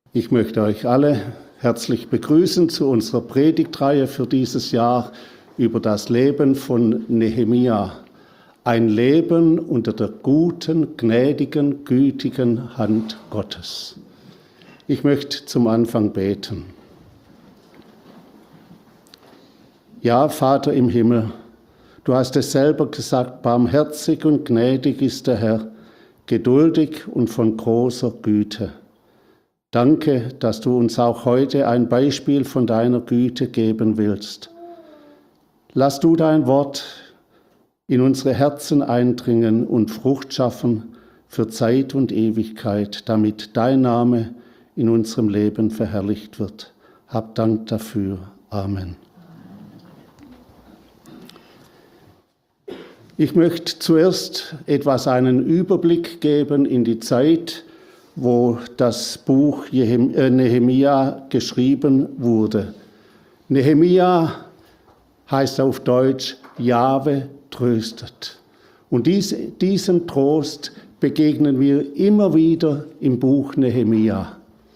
Ich möchte euch alle herzlich begrüßen zu unserer Predigtreihe für dieses Jahr über das Leben von Nehemia. Ein Leben unter der guten, gnädigen, gütigen Hand Gottes. Ich möchte zum Anfang beten. Ja, Vater im Himmel, du hast es selber gesagt, barmherzig und gnädig ist der Herr, geduldig und von großer Güte. Danke, dass du uns auch heute ein Beispiel von deiner Güte geben willst. Lass du dein Wort in unsere Herzen eindringen und Frucht schaffen für Zeit und Ewigkeit, damit dein Name in unserem Leben verherrlicht wird. Hab Dank dafür. Amen. Ich möchte zuerst etwas einen Überblick geben in die Zeit, wo das Buch Nehemia geschrieben wurde. Nehemia heißt auf Deutsch, Jahwe tröstet. Und diesem Trost begegnen wir immer wieder im Buch Nehemia.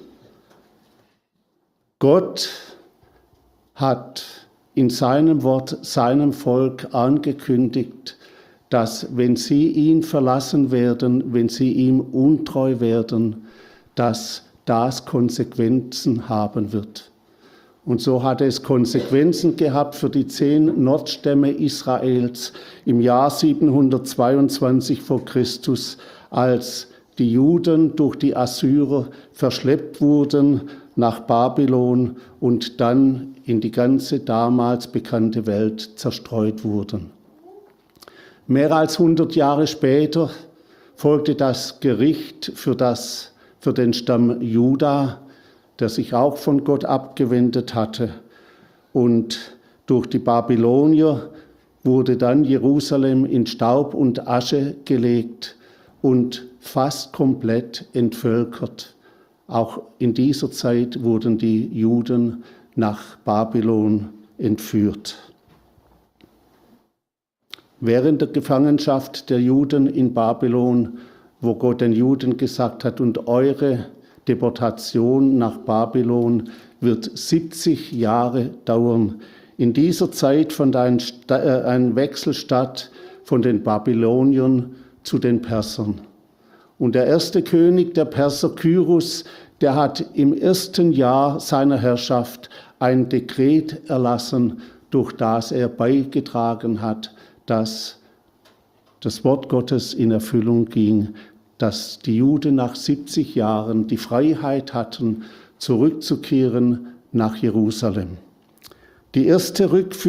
Gott hat in seinem Wort seinem Volk angekündigt, dass wenn sie ihn verlassen werden, wenn sie ihm untreu werden, dass das Konsequenzen haben wird. Und so hat es Konsequenzen gehabt für die 10 Nordstämme Israels im Jahr 722 vor Christus, als die Juden durch die Assyrer verschleppt wurden nach Babylon und dann in die ganze damals bekannte Welt zerstreut wurden. Mehr als 100 Jahre später folgte das Gericht für den Stamm Juda, der sich auch von Gott abgewendet hatte. Und durch die Babylonier wurde dann Jerusalem in Staub und Asche gelegt und fast komplett entvölkert. Auch in dieser Zeit wurden die Juden nach Babylon entführt. Während der Gefangenschaft der Juden in Babylon, wo Gott den Juden gesagt hat, und eure Deportation nach Babylon wird 70 Jahre dauern. In dieser Zeit fand ein Wechsel statt von den Babyloniern zu den Persern. Und der erste König der Perser, Kyrus, der hat im ersten Jahr seiner Herrschaft ein Dekret erlassen, durch das er beigetragen hat, dass das Wort Gottes in Erfüllung ging, dass die Juden nach 70 Jahren die Freiheit hatten, zurückzukehren nach Jerusalem. Die erste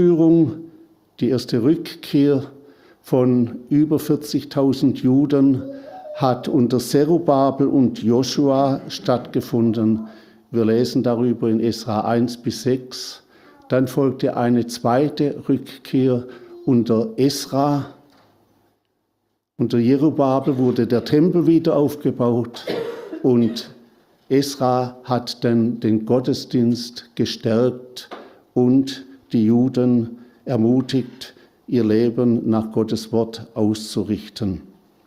Rückkehr von über 40.000 Juden hat unter Zerubabel und Joschua stattgefunden. Wir lesen darüber in Esra 1-6. Dann folgte eine zweite Rückkehr unter Esra. Unter Jerubabel wurde der Tempel wieder aufgebaut und Esra hat dann den Gottesdienst gestärkt und die Juden ermutigt, ihr Leben nach Gottes Wort auszurichten.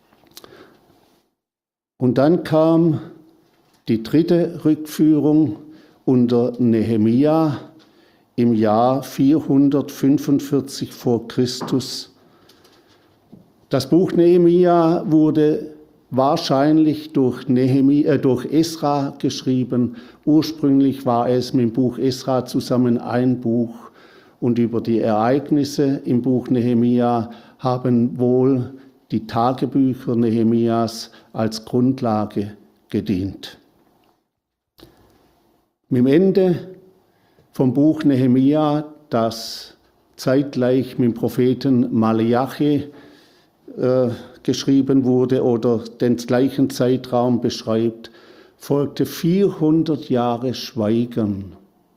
Und dann kam die dritte Rückführung unter Nehemia im Jahr 445 vor Christus. Das Buch Nehemia wurde wahrscheinlich durch Esra geschrieben. Ursprünglich war es mit dem Buch Esra zusammen ein Buch. Und über die Ereignisse im Buch Nehemia haben wohl die Tagebücher Nehemias als Grundlage gedient. Mit dem Ende vom Buch Nehemia, das zeitgleich mit dem Propheten Maleachi geschrieben wurde oder den gleichen Zeitraum beschreibt, folgte 400 Jahre Schweigen.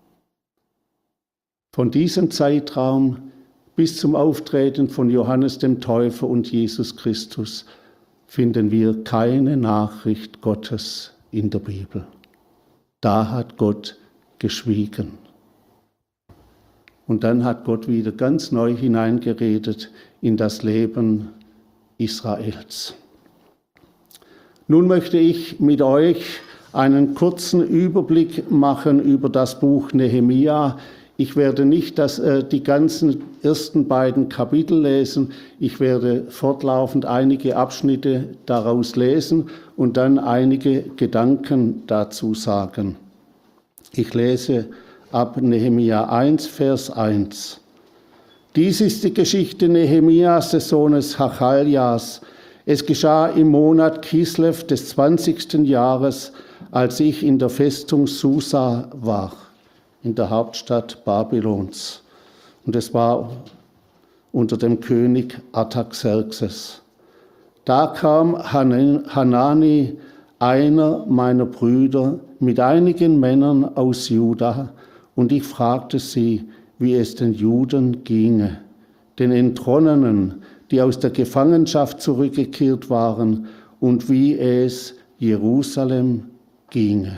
Von diesem Zeitraum bis zum Auftreten von Johannes dem Täufer und Jesus Christus finden wir keine Nachricht Gottes in der Bibel. Da hat Gott geschwiegen. Und dann hat Gott wieder ganz neu hineingeredet in das Leben Israels. Nun möchte ich mit euch einen kurzen Überblick machen über das Buch Nehemia. Ich werde nicht die ganzen ersten beiden Kapitel lesen. Ich werde fortlaufend einige Abschnitte daraus lesen und dann einige Gedanken dazu sagen. Ich lese ab Nehemia 1, Vers 1. Dies ist die Geschichte Nehemias, des Sohnes Hachaljas. Es geschah im Monat Kislev des 20. Jahres, als ich in der Festung Susa war, in der Hauptstadt Babylons. Und es war unter dem König Artaxerxes. Da kam Hanani, einer meiner Brüder, mit einigen Männern aus Juda, und ich fragte sie, wie es den Juden ginge, den Entronnenen, die aus der Gefangenschaft zurückgekehrt waren, und wie es Jerusalem ginge.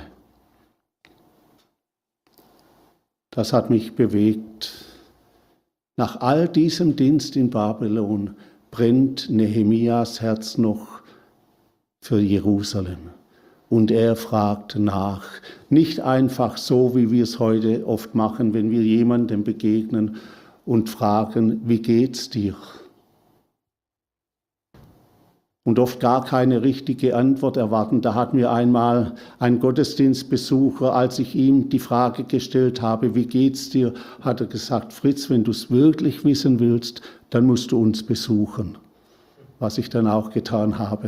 Das hat mich bewegt. Nach all diesem Dienst in Babylon brennt Nehemias Herz noch für Jerusalem. Und er fragt nach. Nicht einfach so, wie wir es heute oft machen, wenn wir jemandem begegnen und fragen, wie geht's dir? Und oft gar keine richtige Antwort erwarten. Da hat mir einmal ein Gottesdienstbesucher, als ich ihm die Frage gestellt habe, wie geht's dir, hat er gesagt, Fritz, wenn du es wirklich wissen willst, dann musst du uns besuchen. Was ich dann auch getan habe.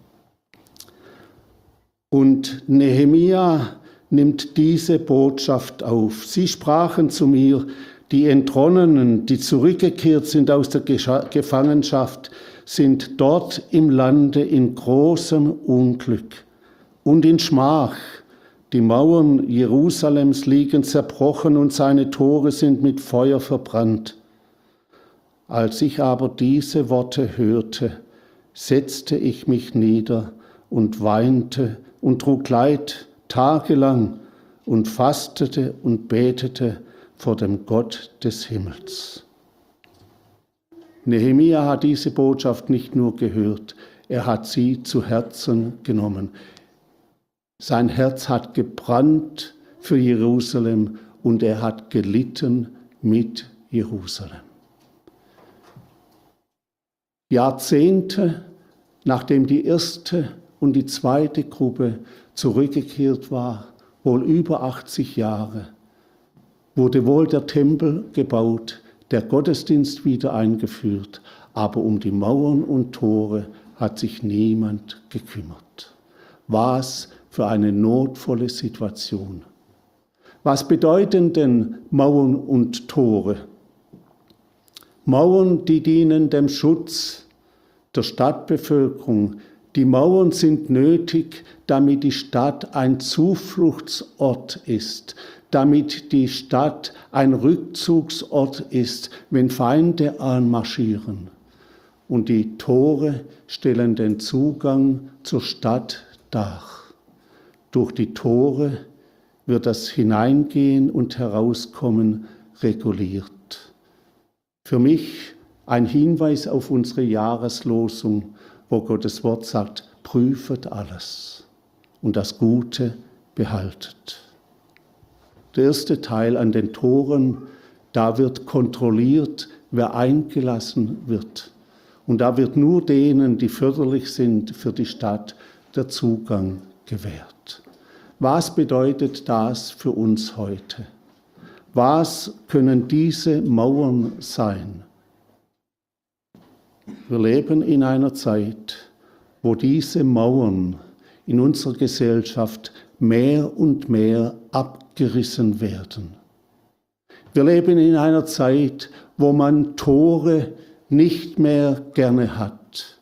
Und Nehemia nimmt diese Botschaft auf. Sie sprachen zu mir, die Entronnenen, die zurückgekehrt sind aus der Gefangenschaft, sind dort im Lande in großem Unglück und in Schmach. Die Mauern Jerusalems liegen zerbrochen und seine Tore sind mit Feuer verbrannt. Als ich aber diese Worte hörte, setzte ich mich nieder und weinte und trug Leid tagelang und fastete und betete vor dem Gott des Himmels. Nehemia hat diese Botschaft nicht nur gehört, er hat sie zu Herzen genommen. Sein Herz hat gebrannt für Jerusalem und er hat gelitten mit Jerusalem. Jahrzehnte, nachdem die erste und die zweite Gruppe zurückgekehrt war, wohl über 80 Jahre, wurde wohl der Tempel gebaut, der Gottesdienst wieder eingeführt, aber um die Mauern und Tore hat sich niemand gekümmert. Was für eine notvolle Situation. Was bedeuten denn Mauern und Tore? Mauern, die dienen dem Schutz der Stadtbevölkerung. Die Mauern sind nötig, damit die Stadt ein Zufluchtsort ist, damit die Stadt ein Rückzugsort ist, wenn Feinde anmarschieren. Und die Tore stellen den Zugang zur Stadt dar. Durch die Tore wird das Hineingehen und Herauskommen reguliert. Für mich ein Hinweis auf unsere Jahreslosung, wo Gottes Wort sagt, prüfet alles und das Gute behaltet. Der erste Teil an den Toren, da wird kontrolliert, wer eingelassen wird. Und da wird nur denen, die förderlich sind für die Stadt, der Zugang gewährt. Was bedeutet das für uns heute? Was können diese Mauern sein? Wir leben in einer Zeit, wo diese Mauern in unserer Gesellschaft mehr und mehr abgerissen werden. Wir leben in einer Zeit, wo man Tore nicht mehr gerne hat.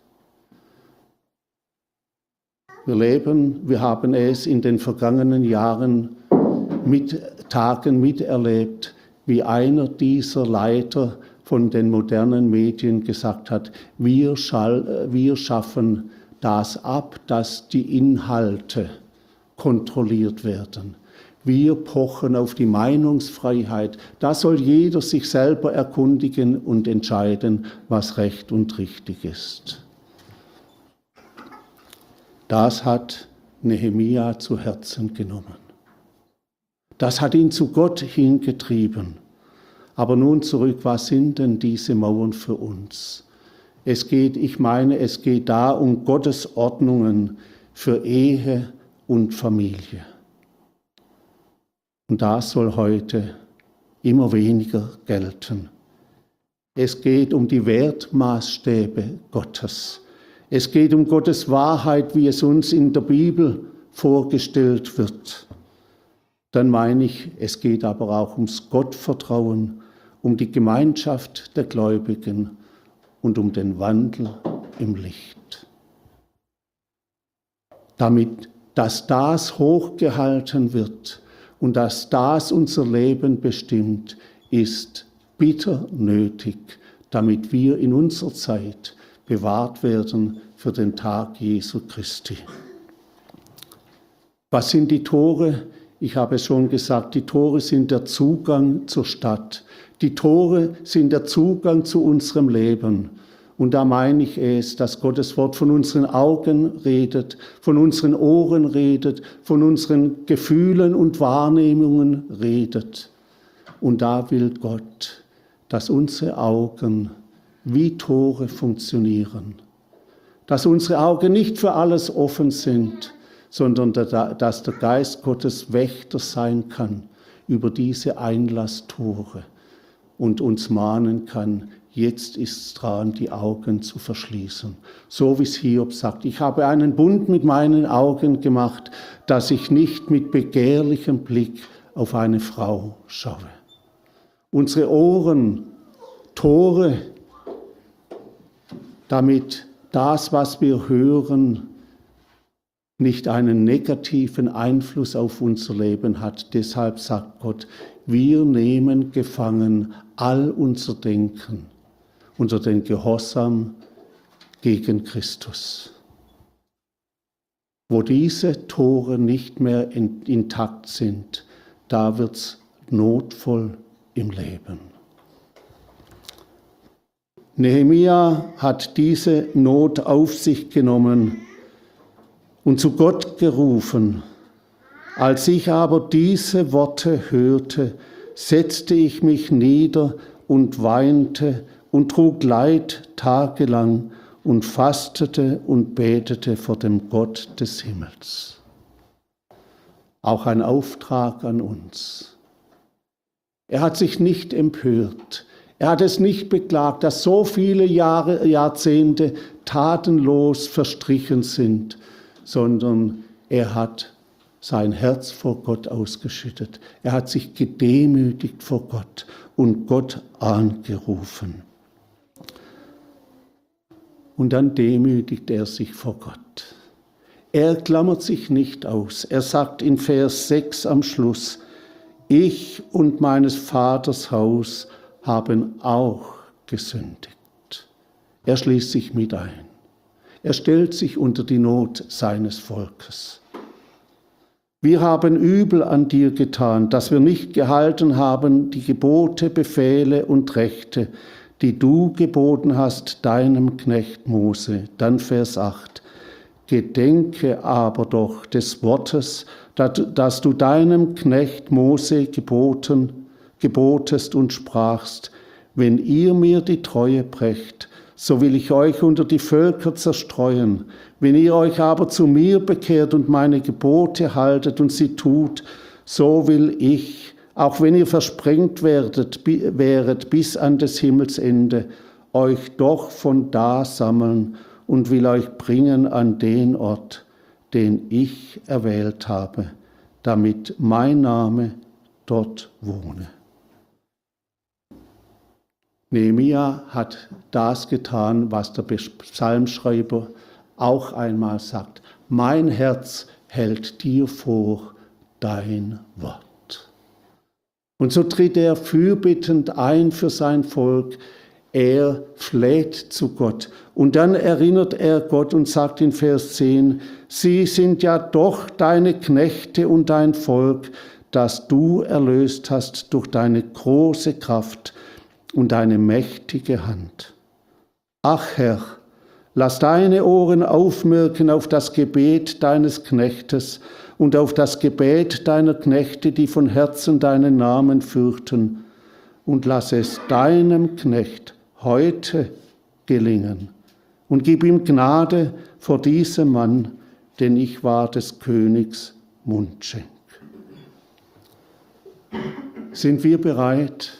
Wir haben es in den vergangenen Jahren Tagen miterlebt, wie einer dieser Leiter von den modernen Medien gesagt hat, wir schaffen das ab, dass die Inhalte kontrolliert werden. Wir pochen auf die Meinungsfreiheit. Da soll jeder sich selber erkundigen und entscheiden, was recht und richtig ist. Das hat Nehemia zu Herzen genommen. Das hat ihn zu Gott hingetrieben. Aber nun zurück, was sind denn diese Mauern für uns? Es geht da um Gottes Ordnungen für Ehe und Familie. Und das soll heute immer weniger gelten. Es geht um die Wertmaßstäbe Gottes. Es geht um Gottes Wahrheit, wie es uns in der Bibel vorgestellt wird. Dann meine ich, es geht aber auch ums Gottvertrauen, um die Gemeinschaft der Gläubigen und um den Wandel im Licht. Damit, dass das hochgehalten wird und dass das unser Leben bestimmt, ist bitter nötig, damit wir in unserer Zeit bewahrt werden für den Tag Jesu Christi. Was sind die Tore? Ich habe es schon gesagt, die Tore sind der Zugang zur Stadt. Die Tore sind der Zugang zu unserem Leben. Und da meine ich es, dass Gottes Wort von unseren Augen redet, von unseren Ohren redet, von unseren Gefühlen und Wahrnehmungen redet. Und da will Gott, dass unsere Augen wie Tore funktionieren. Dass unsere Augen nicht für alles offen sind, sondern dass der Geist Gottes Wächter sein kann über diese Einlasstore und uns mahnen kann, jetzt ist es dran, die Augen zu verschließen. So wie es Hiob sagt, ich habe einen Bund mit meinen Augen gemacht, dass ich nicht mit begehrlichem Blick auf eine Frau schaue. Unsere Ohren, Tore, damit das, was wir hören, nicht einen negativen Einfluss auf unser Leben hat. Deshalb sagt Gott, wir nehmen gefangen all unser Denken unter den Gehorsam gegen Christus. Wo diese Tore nicht mehr intakt sind, da wird's notvoll im Leben. Nehemia hat diese Not auf sich genommen und zu Gott gerufen. Als ich aber diese Worte hörte, setzte ich mich nieder und weinte und trug Leid tagelang und fastete und betete vor dem Gott des Himmels. Auch ein Auftrag an uns. Er hat sich nicht empört. Er hat es nicht beklagt, dass so viele Jahre, Jahrzehnte tatenlos verstrichen sind, sondern er hat sein Herz vor Gott ausgeschüttet. Er hat sich gedemütigt vor Gott und Gott angerufen. Und dann demütigt er sich vor Gott. Er klammert sich nicht aus. Er sagt in Vers 6 am Schluss, ich und meines Vaters Haus haben auch gesündigt. Er schließt sich mit ein. Er stellt sich unter die Not seines Volkes. Wir haben übel an dir getan, dass wir nicht gehalten haben die Gebote, Befehle und Rechte, die du geboten hast deinem Knecht Mose. Dann Vers 8. Gedenke aber doch des Wortes, das du deinem Knecht Mose gebotest und sprachst, wenn ihr mir die Treue brecht, so will ich euch unter die Völker zerstreuen. Wenn ihr euch aber zu mir bekehrt und meine Gebote haltet und sie tut, so will ich, auch wenn ihr versprengt wäret bis an des Himmels Ende, euch doch von da sammeln und will euch bringen an den Ort, den ich erwählt habe, damit mein Name dort wohne. Nehemia hat das getan, was der Psalmschreiber auch einmal sagt. Mein Herz hält dir vor dein Wort. Und so tritt er fürbittend ein für sein Volk. Er fleht zu Gott. Und dann erinnert er Gott und sagt in Vers 10, sie sind ja doch deine Knechte und dein Volk, das du erlöst hast durch deine große Kraft und deine mächtige Hand. Ach Herr, Lass deine Ohren aufmerken auf das Gebet deines Knechtes und auf das Gebet deiner Knechte, die von Herzen deinen Namen fürchten. Und lass es deinem Knecht heute gelingen. Und gib ihm Gnade vor diesem Mann, denn ich war des Königs Mundschenk. Sind wir bereit,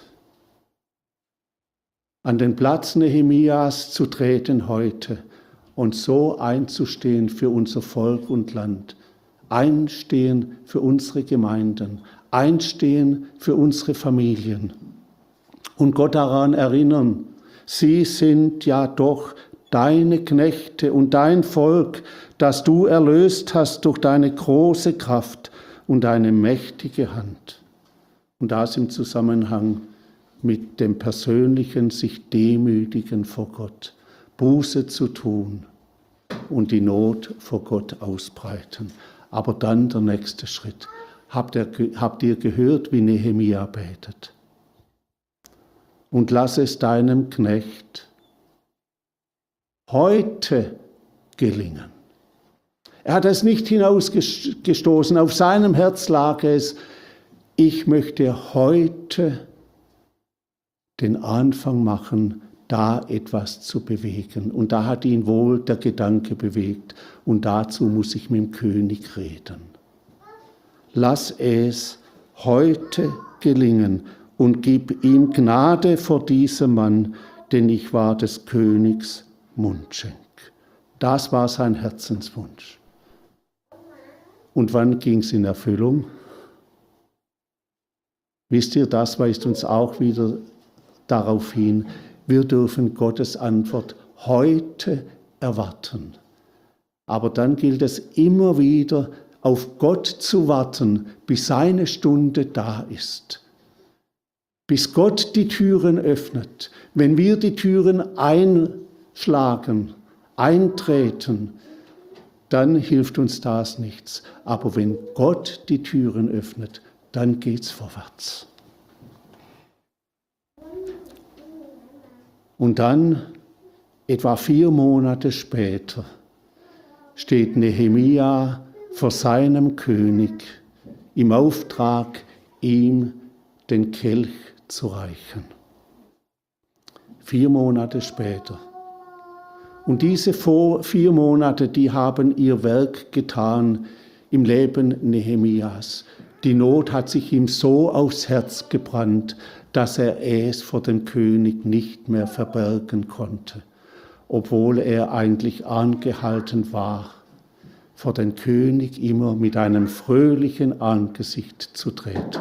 an den Platz Nehemias zu treten heute und so einzustehen für unser Volk und Land, einstehen für unsere Gemeinden, einstehen für unsere Familien und Gott daran erinnern, sie sind ja doch deine Knechte und dein Volk, das du erlöst hast durch deine große Kraft und deine mächtige Hand. Und das im Zusammenhang mit dem persönlichen sich demütigen vor Gott, Buße zu tun und die Not vor Gott ausbreiten. Aber dann der nächste Schritt. Habt ihr gehört, wie Nehemia betet? Und lass es deinem Knecht heute gelingen. Er hat es nicht hinausgestoßen, auf seinem Herz lag es, ich möchte heute den Anfang machen, da etwas zu bewegen. Und da hat ihn wohl der Gedanke bewegt. Und dazu muss ich mit dem König reden. Lass es heute gelingen und gib ihm Gnade vor diesem Mann, denn ich war des Königs Mundschenk. Das war sein Herzenswunsch. Und wann ging es in Erfüllung? Wisst ihr, das weist uns auch wieder darauf hin, wir dürfen Gottes Antwort heute erwarten. Aber dann gilt es immer wieder, auf Gott zu warten, bis seine Stunde da ist. Bis Gott die Türen öffnet. Wenn wir die Türen einschlagen, eintreten, dann hilft uns das nichts. Aber wenn Gott die Türen öffnet, dann geht's vorwärts. Und dann, etwa 4 Monate später, steht Nehemia vor seinem König im Auftrag, ihm den Kelch zu reichen. 4 Monate später. Und diese 4 Monate, die haben ihr Werk getan im Leben Nehemias. Die Not hat sich ihm so aufs Herz gebrannt, dass er es vor dem König nicht mehr verbergen konnte, obwohl er eigentlich angehalten war, vor den König immer mit einem fröhlichen Angesicht zu treten.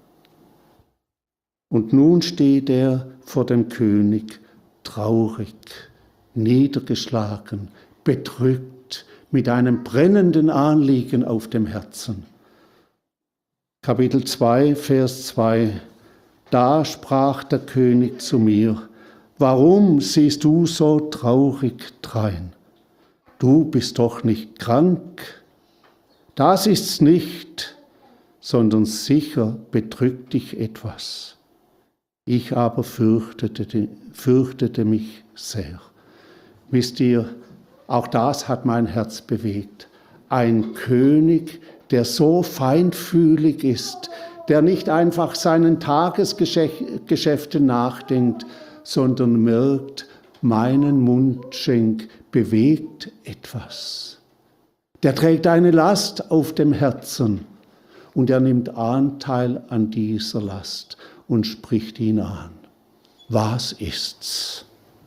Und nun steht er vor dem König traurig, niedergeschlagen, bedrückt, mit einem brennenden Anliegen auf dem Herzen. Kapitel 2, Vers 2. Da sprach der König zu mir, warum siehst du so traurig drein? Du bist doch nicht krank. Das ist's nicht, sondern sicher bedrückt dich etwas. Ich aber fürchtete mich sehr. Wisst ihr, auch das hat mein Herz bewegt. Ein König, der so feinfühlig ist, der nicht einfach seinen Tagesgeschäften nachdenkt, sondern merkt, meinen Mundschenk bewegt etwas. Der trägt eine Last auf dem Herzen und er nimmt Anteil an dieser Last und spricht ihn an. Was ist's?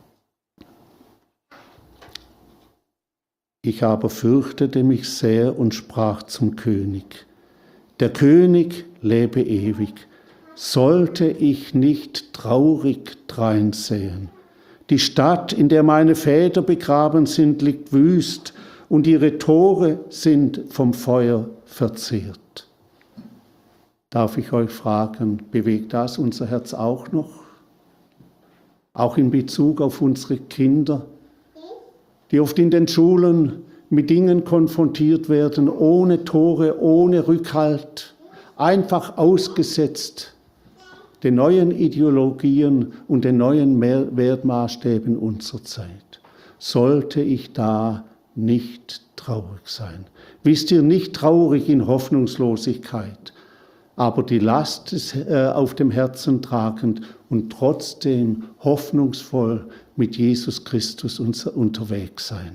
Ich aber fürchtete mich sehr und sprach zum König, der König lebe ewig, sollte ich nicht traurig dreinsehen. Die Stadt, in der meine Väter begraben sind, liegt wüst und ihre Tore sind vom Feuer verzehrt. Darf ich euch fragen, bewegt das unser Herz auch noch? Auch in Bezug auf unsere Kinder, die oft in den Schulen mit Dingen konfrontiert werden, ohne Tore, ohne Rückhalt, einfach ausgesetzt den neuen Ideologien und den neuen Wertmaßstäben unserer Zeit. sollte ich da nicht traurig sein. Wisst ihr, nicht traurig in Hoffnungslosigkeit, aber die Last auf dem Herzen tragend und trotzdem hoffnungsvoll mit Jesus Christus unterwegs sein.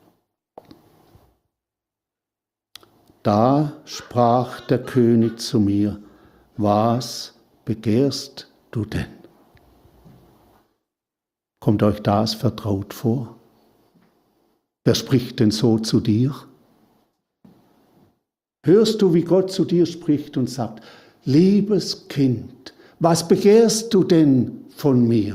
Da sprach der König zu mir: Was begehrst du denn? Kommt euch das vertraut vor? Wer spricht denn so zu dir? Hörst du, wie Gott zu dir spricht und sagt: Liebes Kind, was begehrst du denn von mir?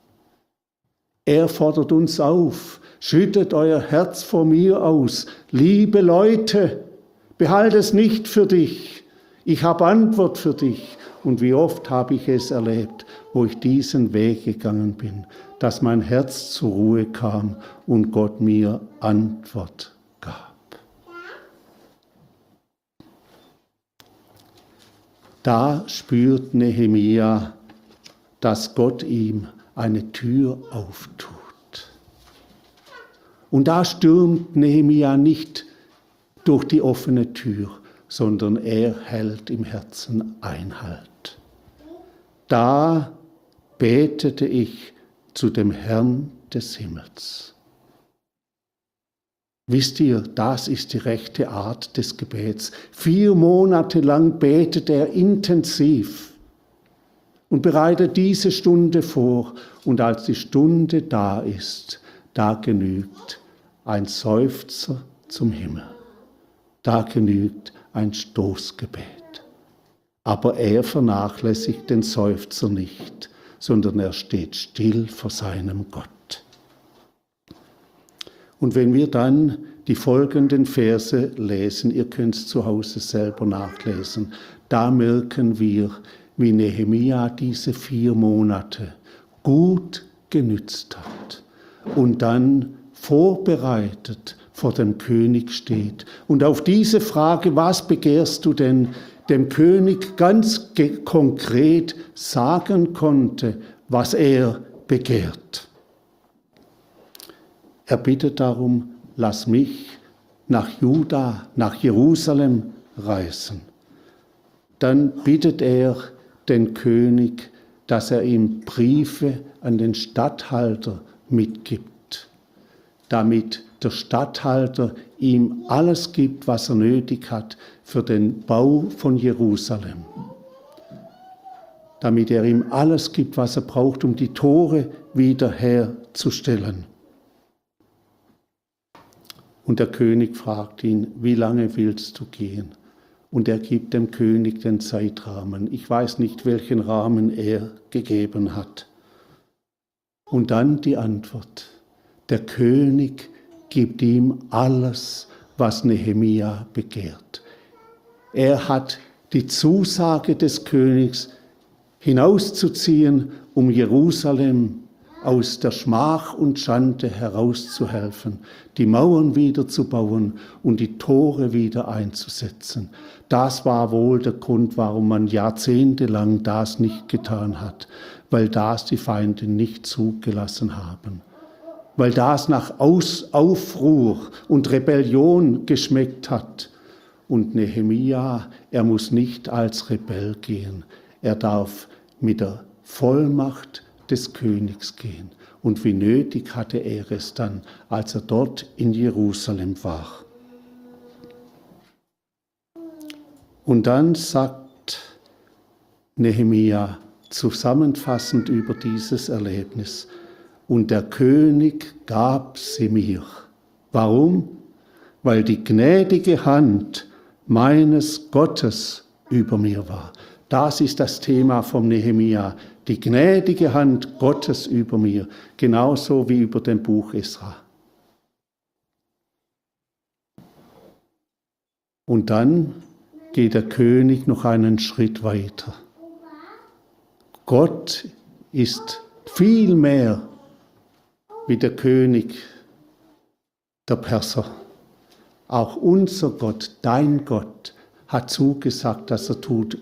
Er fordert uns auf: Schüttet euer Herz vor mir aus. Liebe Leute, behalte es nicht für dich. Ich habe Antwort für dich. Und wie oft habe ich es erlebt, wo ich diesen Weg gegangen bin, dass mein Herz zur Ruhe kam und Gott mir Antwort gab. Da spürt Nehemia, dass Gott ihm eine Tür auftut. Und da stürmt Nehemia nicht durch die offene Tür, sondern er hält im Herzen Einhalt. Da betete ich zu dem Herrn des Himmels. Wisst ihr, das ist die rechte Art des Gebets. 4 Monate lang betet er intensiv und bereitet diese Stunde vor. Und als die Stunde da ist, da genügt ein Seufzer zum Himmel. Da genügt ein Stoßgebet. Aber er vernachlässigt den Seufzer nicht, sondern er steht still vor seinem Gott. Und wenn wir dann die folgenden Verse lesen, ihr könnt es zu Hause selber nachlesen, da merken wir, wie Nehemia diese 4 Monate gut genützt hat und dann vorbereitet vor dem König steht und auf diese Frage, was begehrst du denn, dem König ganz konkret sagen konnte, was er begehrt. Er bittet darum, lass mich nach Juda, nach Jerusalem reisen. Dann bittet er den König, dass er ihm Briefe an den Statthalter mitgibt, damit der Statthalter ihm alles gibt, was er nötig hat für den Bau von Jerusalem. Damit er ihm alles gibt, was er braucht, um die Tore wiederherzustellen. Und der König fragt ihn, wie lange willst du gehen? Und er gibt dem König den Zeitrahmen. Ich weiß nicht, welchen Rahmen er gegeben hat. Und dann die Antwort. Der König gibt ihm alles, was Nehemia begehrt. Er hat die Zusage des Königs, hinauszuziehen, um Jerusalem aus der Schmach und Schande herauszuhelfen, die Mauern wieder zu bauen und die Tore wieder einzusetzen. Das war wohl der Grund, warum man jahrzehntelang das nicht getan hat, weil das die Feinde nicht zugelassen haben. Weil das nach Aufruhr und Rebellion geschmeckt hat. Und Nehemia, er muss nicht als Rebell gehen. Er darf mit der Vollmacht des Königs gehen. Und wie nötig hatte er es dann, als er dort in Jerusalem war. Und dann sagt Nehemia zusammenfassend über dieses Erlebnis: Und der König gab sie mir. Warum? Weil die gnädige Hand meines Gottes über mir war. Das ist das Thema vom Nehemia. Die gnädige Hand Gottes über mir, genauso wie über dem Buch Esra. Und dann geht der König noch einen Schritt weiter. Gott ist viel mehr wie der König der Perser. Auch unser Gott, dein Gott, hat zugesagt, dass er tut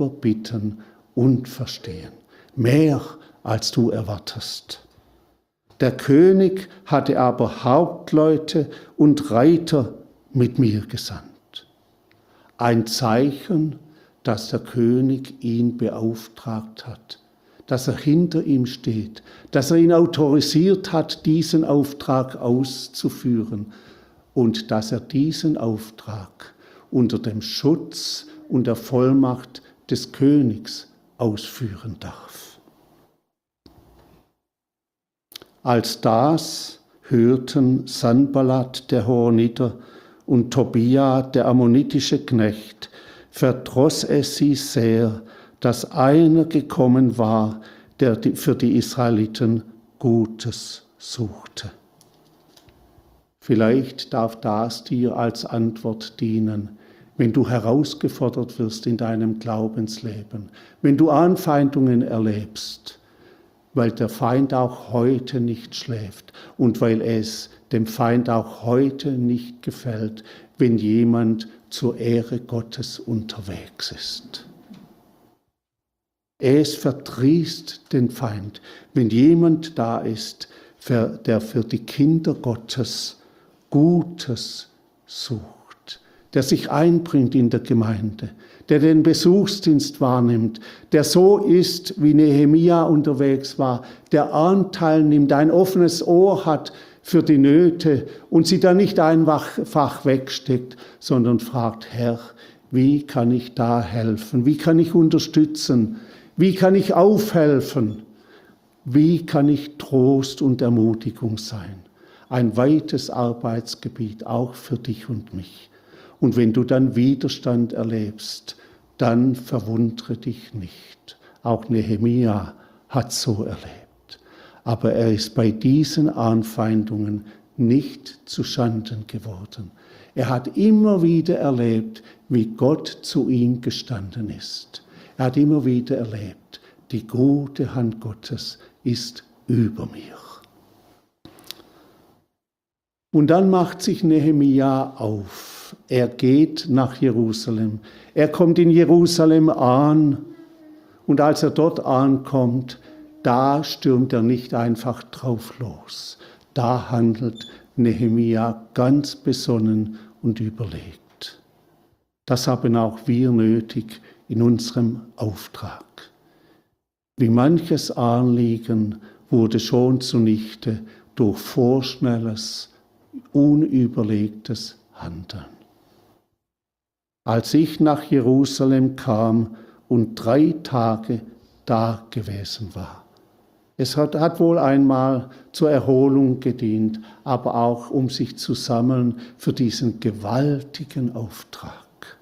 überbitten und verstehen. Mehr als du erwartest. Der König hatte aber Hauptleute und Reiter mit mir gesandt. Ein Zeichen, dass der König ihn beauftragt hat, dass er hinter ihm steht, dass er ihn autorisiert hat, diesen Auftrag auszuführen und dass er diesen Auftrag unter dem Schutz und der Vollmacht des Königs ausführen darf. Als das hörten Sanballat der Horoniter und Tobia der ammonitische Knecht, verdross es sie sehr, dass einer gekommen war, der für die Israeliten Gutes suchte. Vielleicht darf das dir als Antwort dienen, wenn du herausgefordert wirst in deinem Glaubensleben, wenn du Anfeindungen erlebst, weil der Feind auch heute nicht schläft und weil es dem Feind auch heute nicht gefällt, wenn jemand zur Ehre Gottes unterwegs ist. Es verdrießt den Feind, wenn jemand da ist, der für die Kinder Gottes Gutes sucht, der sich einbringt in der Gemeinde, der den Besuchsdienst wahrnimmt, der so ist, wie Nehemia unterwegs war, der Anteil nimmt, ein offenes Ohr hat für die Nöte und sie dann nicht einfach wegsteckt, sondern fragt, Herr, wie kann ich da helfen? Wie kann ich unterstützen? Wie kann ich aufhelfen? Wie kann ich Trost und Ermutigung sein? Ein weites Arbeitsgebiet, auch für dich und mich. Und wenn du dann Widerstand erlebst, dann verwundere dich nicht. Auch Nehemia hat so erlebt. Aber er ist bei diesen Anfeindungen nicht zuschanden geworden. Er hat immer wieder erlebt, wie Gott zu ihm gestanden ist. Er hat immer wieder erlebt, die gute Hand Gottes ist über mir. Und dann macht sich Nehemia auf. Er geht nach Jerusalem. Er kommt in Jerusalem an. Und als er dort ankommt, da stürmt er nicht einfach drauf los. Da handelt Nehemia ganz besonnen und überlegt. Das haben auch wir nötig in unserem Auftrag. Wie manches Anliegen wurde schon zunichte durch vorschnelles, unüberlegtes Handeln. Als ich nach Jerusalem kam und 3 Tage da gewesen war. Es hat wohl einmal zur Erholung gedient, aber auch um sich zu sammeln für diesen gewaltigen Auftrag.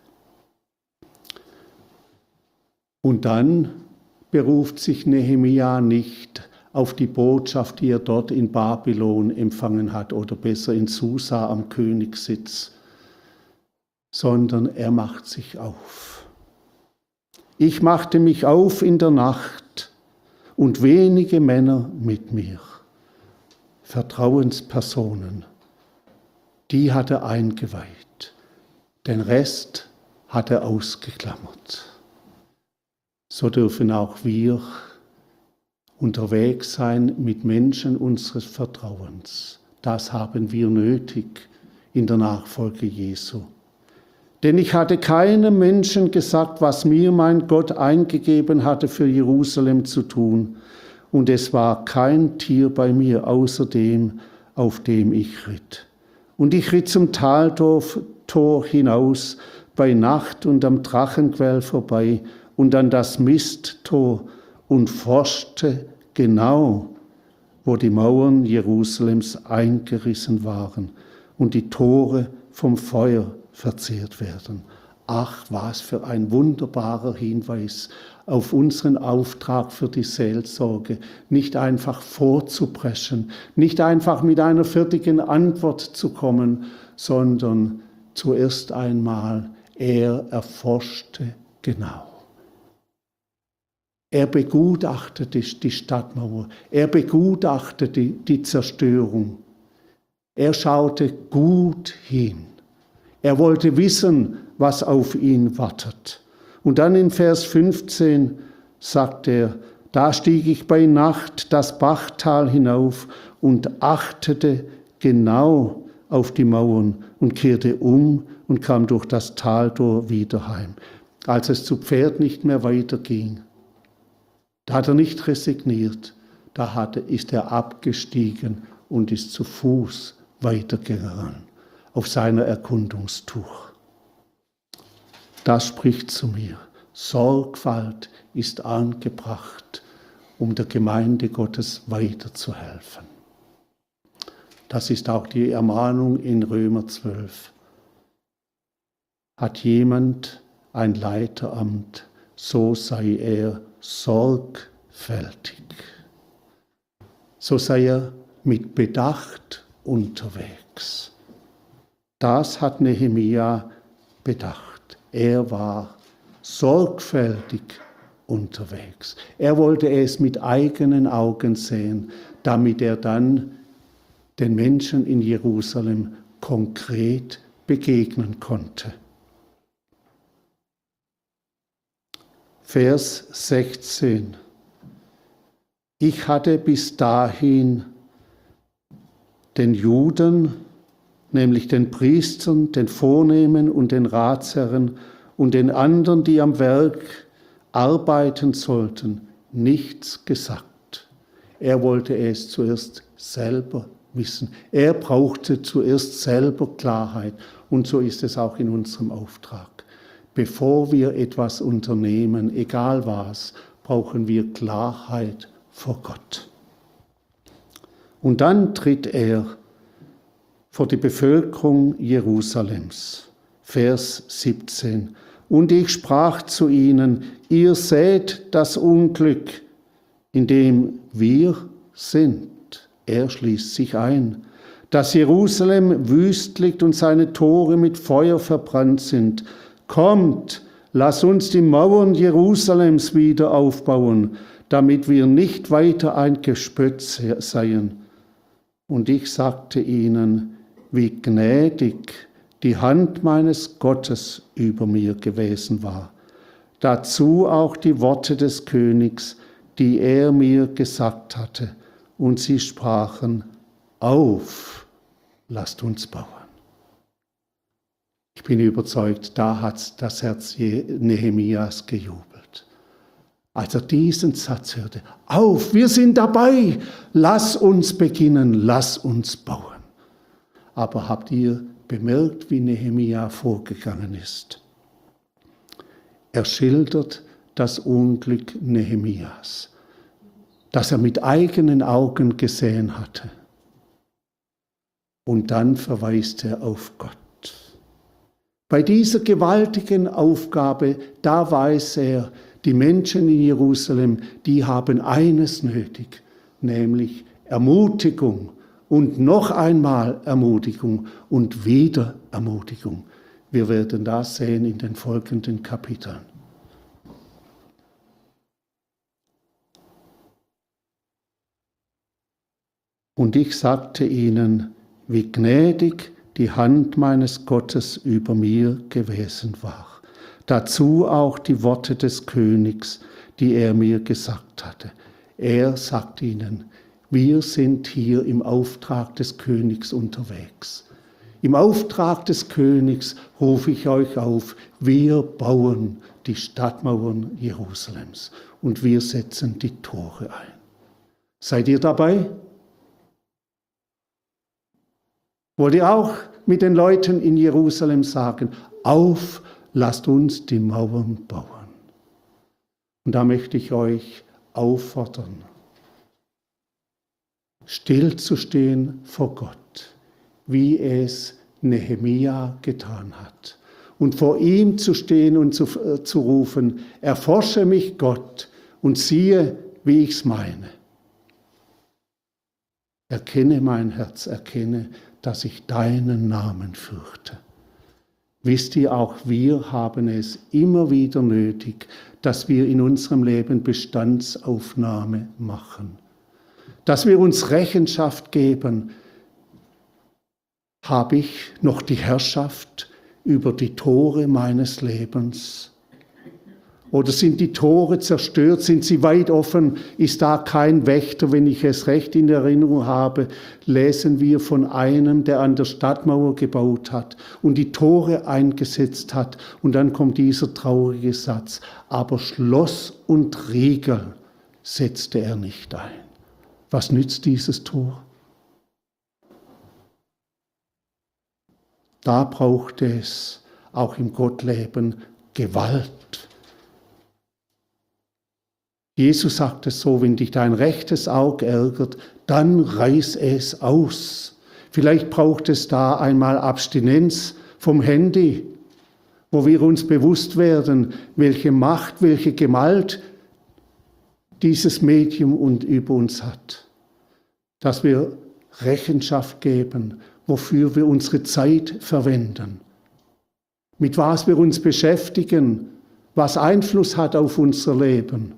Und dann beruft sich Nehemia nicht auf die Botschaft, die er dort in Babylon empfangen hat, oder besser in Susa am Königssitz, sondern er macht sich auf. Ich machte mich auf in der Nacht und wenige Männer mit mir, Vertrauenspersonen, die hat er eingeweiht, den Rest hat er ausgeklammert. So dürfen auch wir unterwegs sein mit Menschen unseres Vertrauens. Das haben wir nötig in der Nachfolge Jesu. Denn ich hatte keinem Menschen gesagt, was mir mein Gott eingegeben hatte, für Jerusalem zu tun. Und es war kein Tier bei mir, außer dem, auf dem ich ritt. Und ich ritt zum Taltor hinaus, bei Nacht und am Drachenquell vorbei und an das Misttor und forschte genau, wo die Mauern Jerusalems eingerissen waren und die Tore vom Feuer verzehrt werden. Ach, was für ein wunderbarer Hinweis auf unseren Auftrag für die Seelsorge, nicht einfach vorzupreschen, nicht einfach mit einer fertigen Antwort zu kommen, sondern zuerst einmal, er erforschte genau. Er begutachtete die Stadtmauer, er begutachtete die Zerstörung. Er schaute gut hin. Er wollte wissen, was auf ihn wartet. Und dann in Vers 15 sagt er, Da stieg ich bei Nacht das Bachtal hinauf und achtete genau auf die Mauern und kehrte um und kam durch das Taltor wieder heim. Als es zu Pferd nicht mehr weiterging, da hat er nicht resigniert, ist er abgestiegen und ist zu Fuß weitergegangen auf seiner Erkundungstour. Das spricht zu mir. Sorgfalt ist angebracht, um der Gemeinde Gottes weiterzuhelfen. Das ist auch die Ermahnung in Römer 12. Hat jemand ein Leiteramt, so sei er sorgfältig. So sei er mit Bedacht unterwegs. Das hat Nehemia bedacht. Er war sorgfältig unterwegs. Er wollte es mit eigenen Augen sehen, damit er dann den Menschen in Jerusalem konkret begegnen konnte. Vers 16. Ich hatte bis dahin den Juden, nämlich den Priestern, den Vornehmen und den Ratsherren und den anderen, die am Werk arbeiten sollten, nichts gesagt. Er wollte es zuerst selber wissen. Er brauchte zuerst selber Klarheit. Und so ist es auch in unserem Auftrag. Bevor wir etwas unternehmen, egal was, brauchen wir Klarheit vor Gott. Und dann tritt er vor die Bevölkerung Jerusalems. Vers 17. Und ich sprach zu ihnen, ihr seht das Unglück, in dem wir sind. Er schließt sich ein. Dass Jerusalem wüst liegt und seine Tore mit Feuer verbrannt sind. Kommt, lass uns die Mauern Jerusalems wieder aufbauen, damit wir nicht weiter ein Gespött seien. Und ich sagte ihnen, wie gnädig die Hand meines Gottes über mir gewesen war. Dazu auch die Worte des Königs, die er mir gesagt hatte. Und sie sprachen, auf, lasst uns bauen. Ich bin überzeugt, da hat das Herz Nehemias gejubelt. Als er diesen Satz hörte, auf, wir sind dabei, lass uns beginnen, lass uns bauen. Aber habt ihr bemerkt, wie Nehemia vorgegangen ist? Er schildert das Unglück Nehemias, das er mit eigenen Augen gesehen hatte. Und dann verweist er auf Gott. Bei dieser gewaltigen Aufgabe, da weiß er, die Menschen in Jerusalem, die haben eines nötig, nämlich Ermutigung und noch einmal Ermutigung und wieder Ermutigung. Wir werden das sehen in den folgenden Kapiteln. Und ich sagte ihnen, wie gnädig die Hand meines Gottes über mir gewesen war. Dazu auch die Worte des Königs, die er mir gesagt hatte. Er sagt ihnen, wir sind hier im Auftrag des Königs unterwegs. Im Auftrag des Königs rufe ich euch auf, wir bauen die Stadtmauern Jerusalems und wir setzen die Tore ein. Seid ihr dabei? Wollt ihr auch mit den Leuten in Jerusalem sagen, auf, lasst uns die Mauern bauen. Und da möchte ich euch auffordern, stillzustehen vor Gott, wie es Nehemia getan hat. Und vor ihm zu stehen und zu rufen, erforsche mich Gott und siehe, wie ich's meine. Erkenne mein Herz, erkenne, dass ich deinen Namen fürchte. Wisst ihr, auch wir haben es immer wieder nötig, dass wir in unserem Leben Bestandsaufnahme machen. Dass wir uns Rechenschaft geben. Habe ich noch die Herrschaft über die Tore meines Lebens? Oder sind die Tore zerstört? Sind sie weit offen? Ist da kein Wächter? Wenn ich es recht in Erinnerung habe, lesen wir von einem, der an der Stadtmauer gebaut hat und die Tore eingesetzt hat. Und dann kommt dieser traurige Satz: Aber Schloss und Riegel setzte er nicht ein. Was nützt dieses Tor? Da brauchte es auch im Gottleben Gewalt. Jesus sagt es so: Wenn dich dein rechtes Auge ärgert, dann reiß es aus. Vielleicht braucht es da einmal Abstinenz vom Handy, wo wir uns bewusst werden, welche Macht, welche Gewalt dieses Medium über uns hat. Dass wir Rechenschaft geben, wofür wir unsere Zeit verwenden, mit was wir uns beschäftigen, was Einfluss hat auf unser Leben.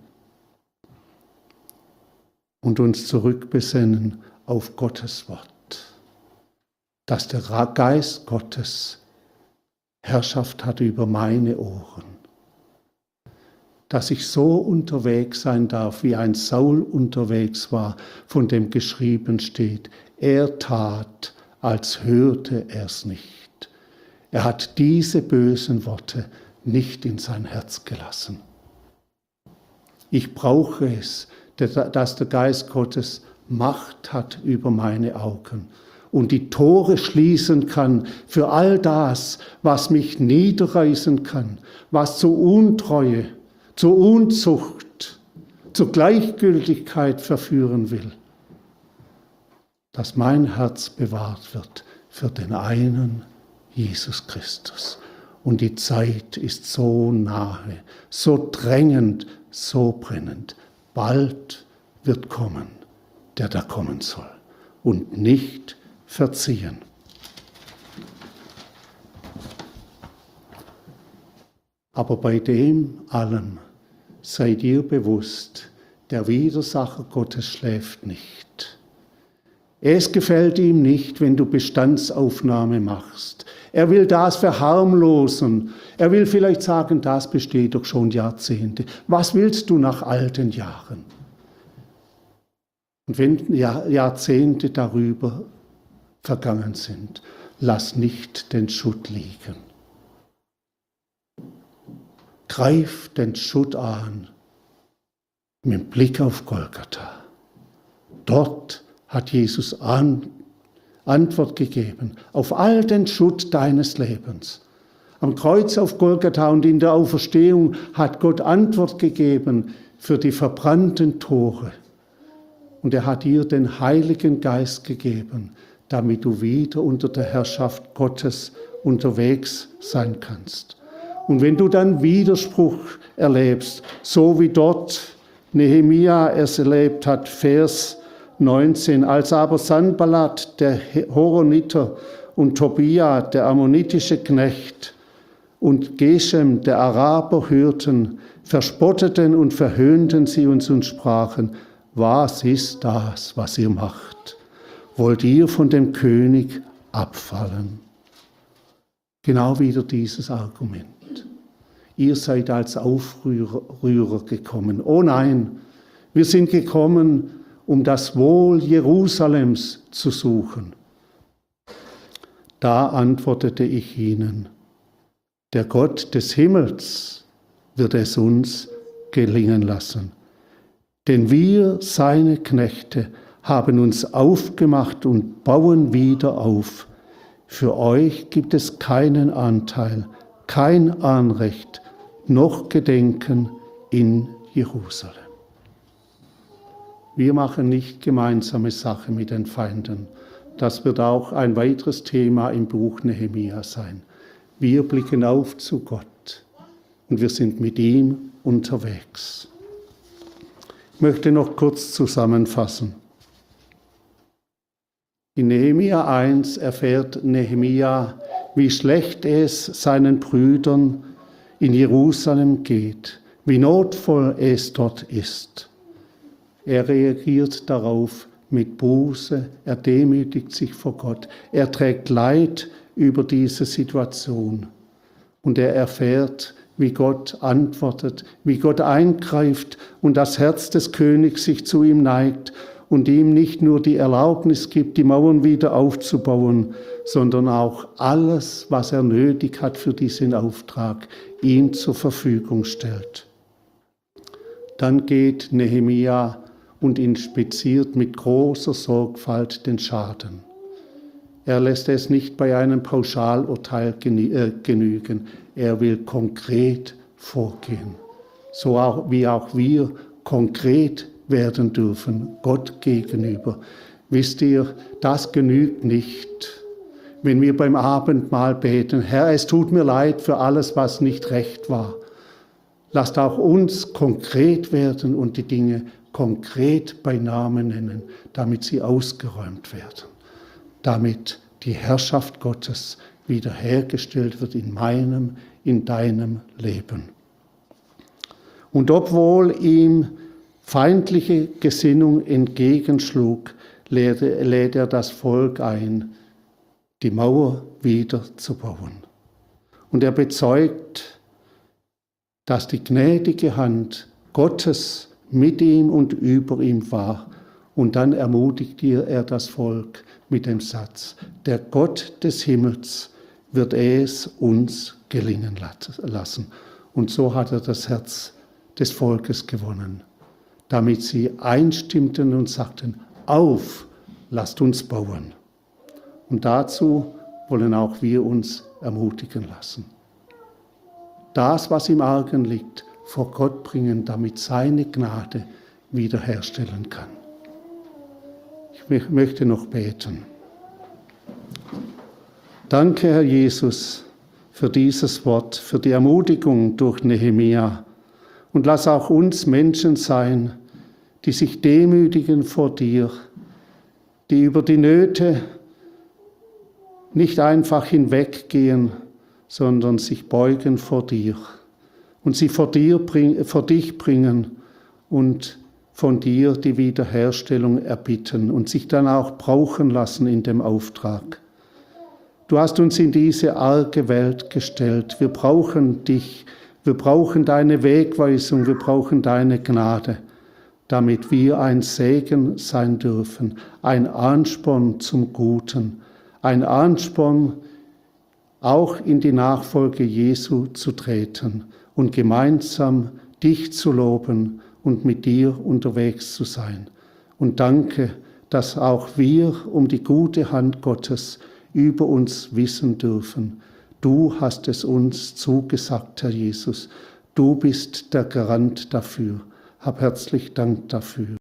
Und uns zurückbesinnen auf Gottes Wort, dass der Geist Gottes Herrschaft hat über meine Ohren, dass ich so unterwegs sein darf, wie ein Saul unterwegs war, von dem geschrieben steht: Er tat, als hörte er es nicht. Er hat diese bösen Worte nicht in sein Herz gelassen. Ich brauche es, dass der Geist Gottes Macht hat über meine Augen und die Tore schließen kann für all das, was mich niederreißen kann, was zur Untreue, zur Unzucht, zur Gleichgültigkeit verführen will. Dass mein Herz bewahrt wird für den einen Jesus Christus. Und die Zeit ist so nahe, so drängend, so brennend. Bald wird kommen, der da kommen soll, und nicht verziehen. Aber bei dem allem sei dir bewusst, der Widersacher Gottes schläft nicht. Es gefällt ihm nicht, wenn du Bestandsaufnahme machst. Er will das verharmlosen. Er will vielleicht sagen, das besteht doch schon Jahrzehnte. Was willst du nach all den Jahren? Und wenn Jahrzehnte darüber vergangen sind, lass nicht den Schutt liegen. Greif den Schutt an mit Blick auf Golgatha. Dort hat Jesus Antwort gegeben auf all den Schutt deines Lebens. Am Kreuz auf Golgatha und in der Auferstehung hat Gott Antwort gegeben für die verbrannten Tore. Und er hat dir den Heiligen Geist gegeben, damit du wieder unter der Herrschaft Gottes unterwegs sein kannst. Und wenn du dann Widerspruch erlebst, so wie dort Nehemia es erlebt hat, Vers 19, als aber Sanballat, der Horoniter, und Tobia, der ammonitische Knecht, und Geshem, der Araber, hörten, verspotteten und verhöhnten sie uns und sprachen: Was ist das, was ihr macht? Wollt ihr von dem König abfallen? Genau wieder dieses Argument. Ihr seid als Aufrührer gekommen. Oh nein, wir sind gekommen, um das Wohl Jerusalems zu suchen. Da antwortete ich ihnen: Der Gott des Himmels wird es uns gelingen lassen. Denn wir, seine Knechte, haben uns aufgemacht und bauen wieder auf. Für euch gibt es keinen Anteil, kein Anrecht, noch Gedenken in Jerusalem. Wir machen nicht gemeinsame Sache mit den Feinden. Das wird auch ein weiteres Thema im Buch Nehemia sein. Wir blicken auf zu Gott und wir sind mit ihm unterwegs. Ich möchte noch kurz zusammenfassen. In Nehemia 1 erfährt Nehemia, wie schlecht es seinen Brüdern in Jerusalem geht, wie notvoll es dort ist. Er reagiert darauf mit Buße, er demütigt sich vor Gott, er trägt Leid über diese Situation und er erfährt, wie Gott antwortet, wie Gott eingreift und das Herz des Königs sich zu ihm neigt und ihm nicht nur die Erlaubnis gibt, die Mauern wieder aufzubauen, sondern auch alles, was er nötig hat für diesen Auftrag, ihm zur Verfügung stellt. Dann geht Nehemia und inspiziert mit großer Sorgfalt den Schaden. Er lässt es nicht bei einem Pauschalurteil genügen. Er will konkret vorgehen. So wie auch wir konkret werden dürfen, Gott gegenüber. Wisst ihr, das genügt nicht, wenn wir beim Abendmahl beten, Herr, es tut mir leid für alles, was nicht recht war. Lasst auch uns konkret werden und die Dinge konkret bei Namen nennen, damit sie ausgeräumt werden. Damit die Herrschaft Gottes wiederhergestellt wird in meinem, in deinem Leben. Und obwohl ihm feindliche Gesinnung entgegenschlug, lädt er das Volk ein, die Mauer wieder zu bauen. Und er bezeugt, dass die gnädige Hand Gottes mit ihm und über ihm war. Und dann ermutigt er das Volk mit dem Satz, der Gott des Himmels wird es uns gelingen lassen. Und so hat er das Herz des Volkes gewonnen, damit sie einstimmten und sagten, auf, lasst uns bauen. Und dazu wollen auch wir uns ermutigen lassen. Das, was im Argen liegt, vor Gott bringen, damit seine Gnade wiederherstellen kann. Ich möchte noch beten. Danke, Herr Jesus, für dieses Wort, für die Ermutigung durch Nehemia. Und lass auch uns Menschen sein, die sich demütigen vor dir, die über die Nöte nicht einfach hinweggehen, sondern sich beugen vor dir und sie vor dich bringen und von dir die Wiederherstellung erbitten und sich dann auch brauchen lassen in dem Auftrag. Du hast uns in diese arge Welt gestellt. Wir brauchen dich, wir brauchen deine Wegweisung, wir brauchen deine Gnade, damit wir ein Segen sein dürfen, ein Ansporn zum Guten, ein Ansporn, auch in die Nachfolge Jesu zu treten und gemeinsam dich zu loben und mit dir unterwegs zu sein. Und danke, dass auch wir um die gute Hand Gottes über uns wissen dürfen. Du hast es uns zugesagt, Herr Jesus. Du bist der Garant dafür. Hab herzlich Dank dafür.